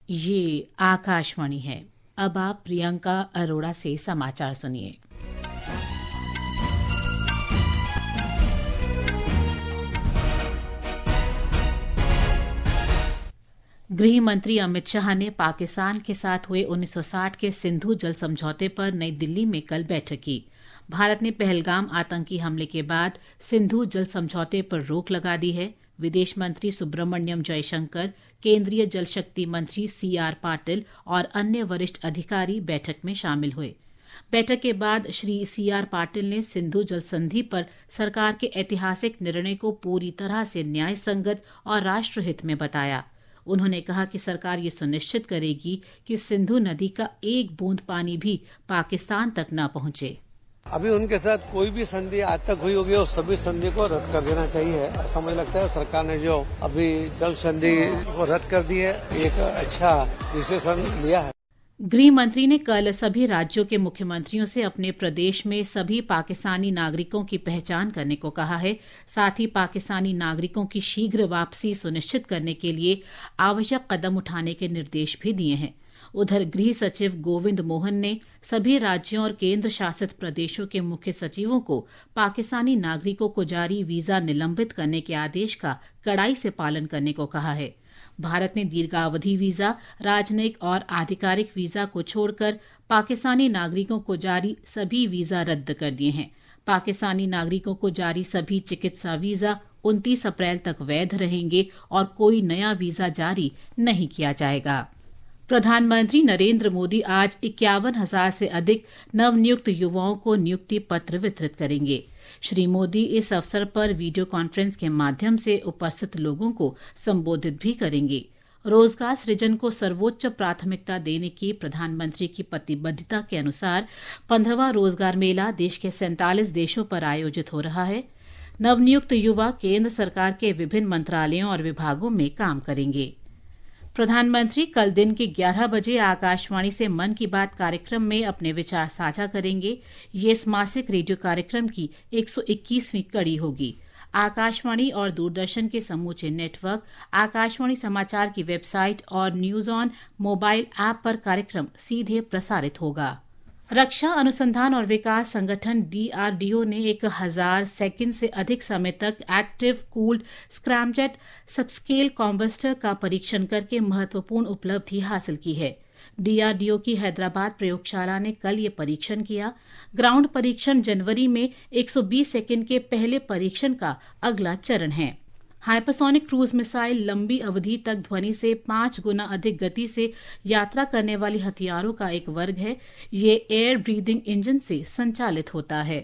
ये आकाशवाणी है। अब आप प्रियंका अरोड़ा से समाचार सुनिए। गृह मंत्री अमित शाह ने पाकिस्तान के साथ हुए 1960 के सिंधु जल समझौते पर नई दिल्ली में कल बैठक की। भारत ने पहलगाम आतंकी हमले के बाद सिंधु जल समझौते पर रोक लगा दी है। विदेश मंत्री सुब्रमण्यम जयशंकर, केंद्रीय जल शक्ति मंत्री CR पाटिल और अन्य वरिष्ठ अधिकारी बैठक में शामिल हुए। बैठक के बाद श्री CR पाटिल ने सिंधु जल संधि पर सरकार के ऐतिहासिक निर्णय को पूरी तरह से न्याय संगत और राष्ट्रहित में बताया। उन्होंने कहा कि सरकार ये सुनिश्चित करेगी कि सिंधु नदी का एक बूंद पानी भी पाकिस्तान तक न पहुंचे। अभी उनके साथ कोई भी संधि आज तक हुई होगी, उस सभी संधि को रद्द कर देना चाहिए। ऐसा मुझे लगता है सरकार ने जो अभी जल संधि को रद्द कर दी है, एक अच्छा डिसीजन लिया है। गृह मंत्री ने कल सभी राज्यों के मुख्यमंत्रियों से अपने प्रदेश में सभी पाकिस्तानी नागरिकों की पहचान करने को कहा है। साथ ही पाकिस्तानी नागरिकों की शीघ्र वापसी सुनिश्चित करने के लिए आवश्यक कदम उठाने के निर्देश भी दिए हैं। उधर गृह सचिव गोविंद मोहन ने सभी राज्यों और केंद्र शासित प्रदेशों के मुख्य सचिवों को पाकिस्तानी नागरिकों को जारी वीजा निलंबित करने के आदेश का कड़ाई से पालन करने को कहा है। भारत ने दीर्घावधि वीजा, राजनयिक और आधिकारिक वीजा को छोड़कर पाकिस्तानी नागरिकों को जारी सभी वीजा रद्द कर दिए हैं। पाकिस्तानी नागरिकों को जारी सभी चिकित्सा वीजा 29 अप्रैल तक वैध रहेंगे और कोई नया वीजा जारी नहीं किया जाएगा। प्रधानमंत्री नरेंद्र मोदी आज 51,000 से अधिक नवनियुक्त युवाओं को नियुक्ति पत्र वितरित करेंगे। श्री मोदी इस अवसर पर वीडियो कॉन्फ्रेंस के माध्यम से उपस्थित लोगों को संबोधित भी करेंगे। रोजगार सृजन को सर्वोच्च प्राथमिकता देने की प्रधानमंत्री की प्रतिबद्धता के अनुसार 15वां रोजगार मेला देश के 47 देशों पर आयोजित हो रहा है। नवनियुक्त युवा केंद्र सरकार के विभिन्न मंत्रालयों और विभागों में काम करेंगे। प्रधानमंत्री कल दिन के 11 बजे आकाशवाणी से मन की बात कार्यक्रम में अपने विचार साझा करेंगे। ये इस मासिक रेडियो कार्यक्रम की 121वीं कड़ी होगी। आकाशवाणी और दूरदर्शन के समूचे नेटवर्क, आकाशवाणी समाचार की वेबसाइट और न्यूज ऑन मोबाइल ऐप पर कार्यक्रम सीधे प्रसारित होगा। रक्षा अनुसंधान और विकास संगठन DRDO ने 1000 सेकंड से अधिक समय तक active cooled scramjet subscale combustor का परीक्षण करके महत्वपूर्ण उपलब्धि हासिल की है। DRDO की हैदराबाद प्रयोगशाला ने कल ये परीक्षण किया। ग्राउंड परीक्षण जनवरी में 120 सेकंड के पहले परीक्षण का अगला चरण है। हाइपरसोनिक क्रूज मिसाइल लंबी अवधि तक ध्वनि से 5 गुना अधिक गति से यात्रा करने वाली हथियारों का एक वर्ग है। ये एयर ब्रीदिंग इंजन से संचालित होता है।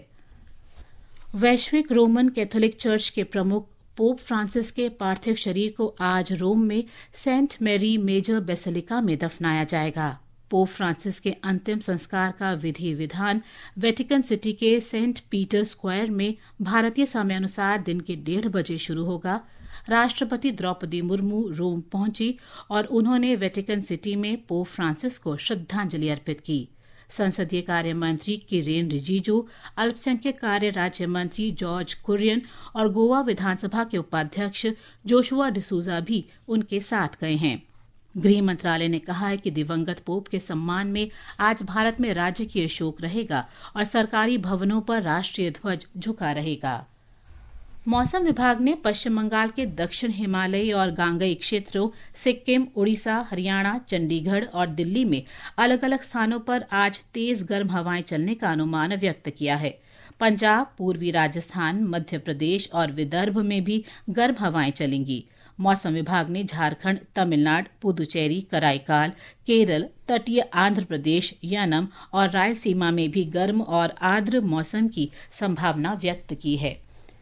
वैश्विक रोमन कैथोलिक चर्च के प्रमुख पोप फ्रांसिस के पार्थिव शरीर को आज रोम में सेंट मैरी मेजर बेसिलिका में दफनाया जाएगा। पोप फ्रांसिस के अंतिम संस्कार का विधि विधान वेटिकन सिटी के सेंट पीटर स्क्वायर में भारतीय समयानुसार दिन के 1:30 बजे शुरू होगा। राष्ट्रपति द्रौपदी मुर्मू रोम पहुंची और उन्होंने वेटिकन सिटी में पोप फ्रांसिस को श्रद्धांजलि अर्पित की। संसदीय कार्य मंत्री किरेन रिजिजू, अल्पसंख्यक कार्य राज्य मंत्री जॉर्ज कुरियन और गोवा विधानसभा के उपाध्यक्ष जोशुआ डिसूजा भी उनके साथ गए हैं। गृह मंत्रालय ने कहा है कि दिवंगत पोप के सम्मान में आज भारत में राजकीय शोक रहेगा और सरकारी भवनों पर राष्ट्रीय ध्वज झुका रहेगा। मौसम विभाग ने पश्चिम बंगाल के दक्षिण हिमालयी और गांगेय क्षेत्रों, सिक्किम, उड़ीसा, हरियाणा, चंडीगढ़ और दिल्ली में अलग अलग स्थानों पर आज तेज गर्म हवाएं चलने का अनुमान व्यक्त किया है। पंजाब, पूर्वी राजस्थान, मध्य प्रदेश और विदर्भ में भी गर्म हवाएं चलेंगी। मौसम विभाग ने झारखंड, तमिलनाडु, पुदुचेरी, कराईकाल, केरल, तटीय आंध्र प्रदेश, यानम और रायलसीमा में भी गर्म और आर्द्र मौसम की संभावना व्यक्त की है।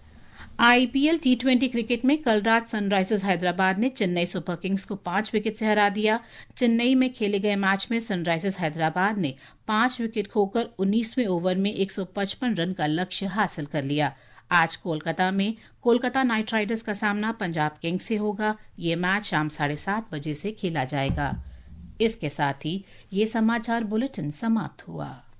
IPL T20 क्रिकेट में कल रात सनराइजर्स हैदराबाद ने चेन्नई सुपर किंग्स को 5 विकेट से हरा दिया। चेन्नई में खेले गए मैच में सनराइजर्स हैदराबाद ने 5 विकेट खोकर 19वें ओवर में 155 रन का लक्ष्य हासिल कर लिया। आज कोलकाता में कोलकाता नाइट राइडर्स का सामना पंजाब किंग्स से होगा। ये मैच शाम 7:30 बजे से खेला जाएगा। इसके साथ ही ये समाचार बुलेटिन समाप्त हुआ।